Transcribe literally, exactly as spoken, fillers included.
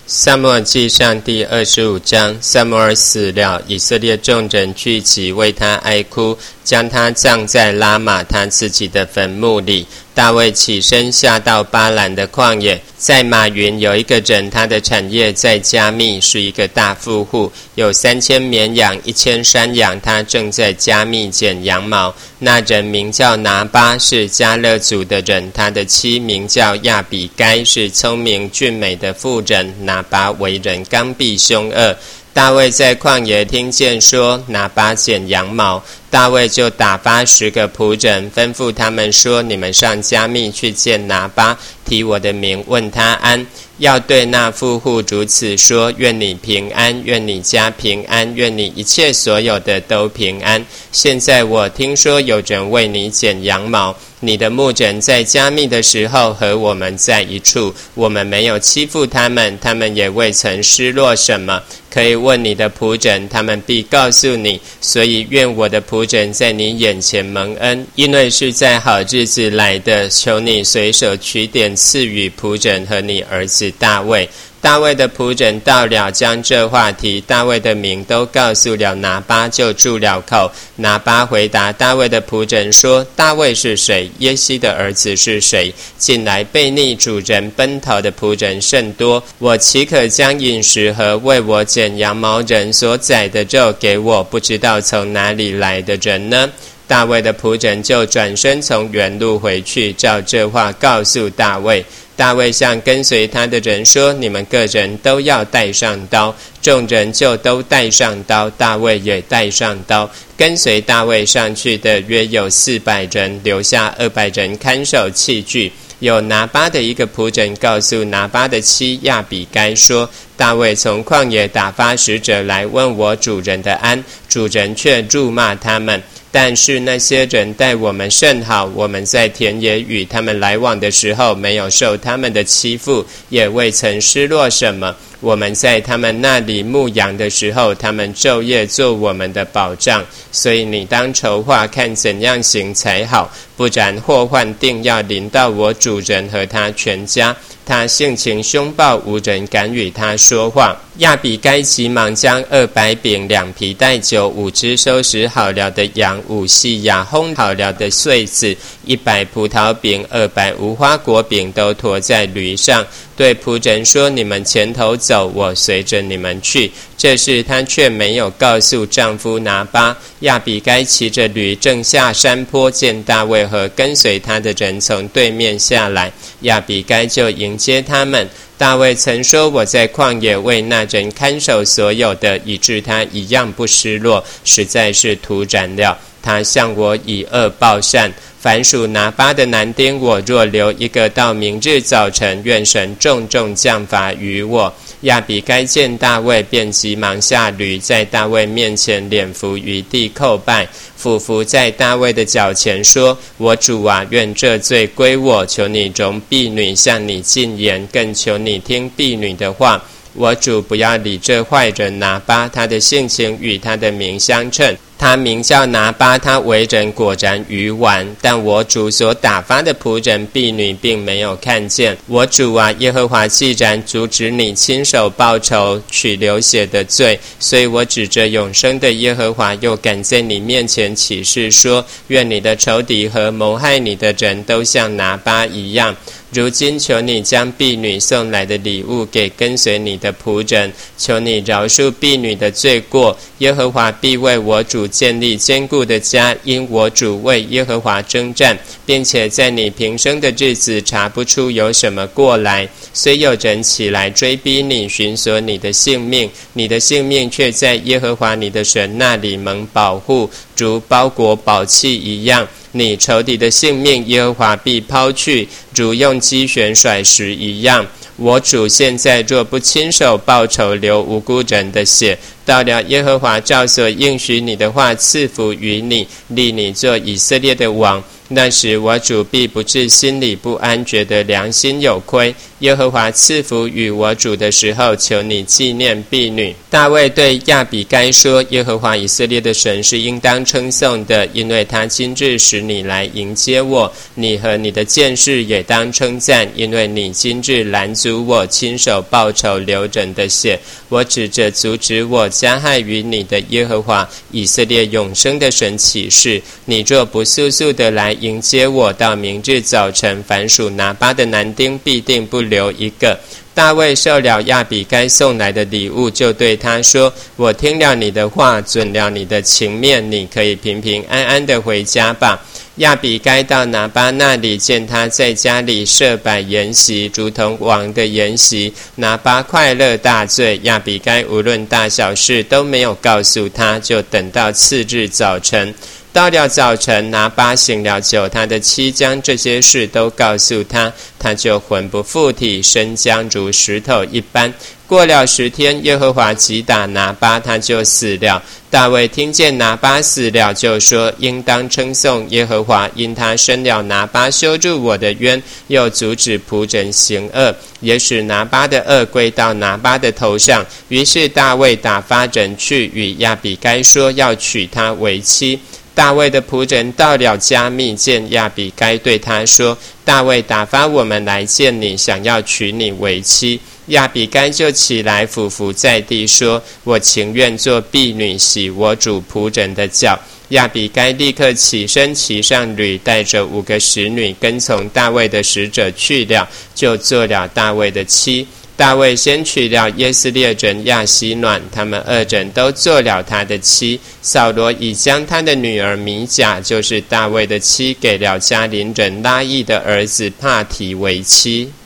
撒母耳记上第二十五章，撒母耳死了，以色列众人聚集为他哀哭，将他葬在拉玛他自己的坟墓里。大卫起身下到巴兰的旷野，在马云有一个人，他的产业在加密，是一个大富户，有三千绵羊，一千山羊，他正在加密剪羊毛。那人名叫拿巴，是迦勒族的人，他的妻名叫亚比该，是聪明俊美的妇人。拿巴为人刚愎凶恶。大卫在旷野听见说拿巴剪羊毛，大卫就打发十个仆人，吩咐他们说：你们上加密去见拿巴，提我的名问他安，要对那富户如此说：愿你平安，愿你家平安，愿你一切所有的都平安。现在我听说有人为你剪羊毛，你的牧人在加密的时候和我们在一处，我们没有欺负他们，他们也未曾失落什么。可以问你的仆人，他们必告诉你。所以愿我的仆人在你眼前蒙恩，因为是在好日子来的，求你随手取点赐予仆人和你儿子大卫。大卫的仆人到了，将这话题大卫的名都告诉了拿巴，就住了口。拿巴回答大卫的仆人说：大卫是谁？耶西的儿子是谁？近来悖逆主人奔逃的仆人甚多，我岂可将饮食和为我剪羊毛人所宰的肉给我不知道从哪里来的人呢？大卫的仆人就转身从原路回去，照这话告诉大卫。大卫向跟随他的人说：你们个人都要带上刀。众人就都带上刀，大卫也带上刀。跟随大卫上去的约有四百人，留下二百人看守器具。有拿巴的一个仆人告诉拿巴的妻亚比该说：大卫从旷野打发使者来问我主人的安，主人却辱骂他们。但是那些人待我们甚好，我们在田野与他们来往的时候，没有受他们的欺负，也未曾失落什么。我们在他们那里牧羊的时候，他们昼夜做我们的保障。所以你当筹划看怎样行才好，不然祸患定要临到我主人和他全家。他性情凶暴，无人敢与他说话。亚比该急忙将二百饼、两皮带酒、五只收拾好了的羊、五细雅烘好了的穗子、一百葡萄饼、二百无花果饼都驮在驴上，对仆人说：你们前头走，我随着你们去。这事她却没有告诉丈夫拿巴。亚比该骑着驴正下山坡，见大卫和跟随他的人从对面下来，亚比该就迎接他们。大卫曾说：我在旷野为那人看守所有的，以致他一样不失落，实在是突然了。他向我以恶报善，凡属拿巴的男丁，我若留一个到明日早晨，愿神重重降罚于我。亚比该见大卫，便急忙下驴，在大卫面前脸伏于地叩拜，俯伏在大卫的脚前说：我主啊，愿这罪归我，求你容婢女向你进言，更求你听婢女的话。我主不要理这坏人拿巴，他的性情与他的名相称。他名叫拿巴，他为人果然愚顽，但我主所打发的仆人婢女并没有看见。我主啊，耶和华既然阻止你亲手报仇取流血的罪，所以我指着永生的耶和华，又敢在你面前起誓说：愿你的仇敌和谋害你的人都像拿巴一样。如今求你将婢女送来的礼物给跟随你的仆人，求你饶恕婢女的罪过。耶和华必为我主建立坚固的家，因我主为耶和华征战，并且在你平生的日子查不出有什么过来。虽有人起来追逼你，寻索你的性命，你的性命却在耶和华你的神那里蒙保护，如包裹宝器一样。你仇敌的性命，耶和华必抛去，如用机旋甩石一样。我主现在若不亲手报仇，流无辜人的血，到了耶和华照所应许你的话赐福于你，立你做以色列的王。那时我主必不至心里不安，觉得良心有亏， 耶和华赐福与我主的时候，求你纪念婢女。”大卫对亚比该说：“耶和华以色列的神是应当称颂的，因为他亲自使你来迎接我。你和你的剑士也当称赞，因为你今日拦阻我，亲手报仇流人的血。我指着阻止我加害于你的耶和华以色列永生的神起誓，你若不速速的来迎接我，到明日早晨，凡属拿巴的男丁必定不留一个。”大卫受了亚比该送来的礼物，就对他说：“我听了你的话，准了你的情面，你可以平平安安的回家吧。”亚比该到拿巴那里，见他在家里设摆筵席，如同王的筵席。拿巴快乐大醉，亚比该无论大小事都没有告诉他，就等到次日早晨。到了早晨，拿巴醒了酒，他的妻将这些事都告诉他，他就魂不附体，身僵如石头一般。过了十天，耶和华击打拿巴，他就死了。大卫听见拿巴死了，就说：“应当称颂耶和华，因他生了拿巴，羞辱我的冤，又阻止仆人行恶，也使拿巴的恶归到拿巴的头上。”于是大卫打发人去与亚比该说，要娶她为妻。大卫的仆人到了加密，见亚比该，对他说：“大卫打发我们来见你，想要娶你为妻。”亚比该就起来俯伏在地说：“我情愿做婢女，洗我主仆人的脚。”亚比该立刻起身，骑上驴，带着五个使女，跟从大卫的使者去了，就做了大卫的妻。大卫先娶了耶斯列人亚希暖，他们二人都做了他的妻。扫罗已将他的女儿米甲，就是大卫的妻，给了加林人拉益的儿子帕提为妻。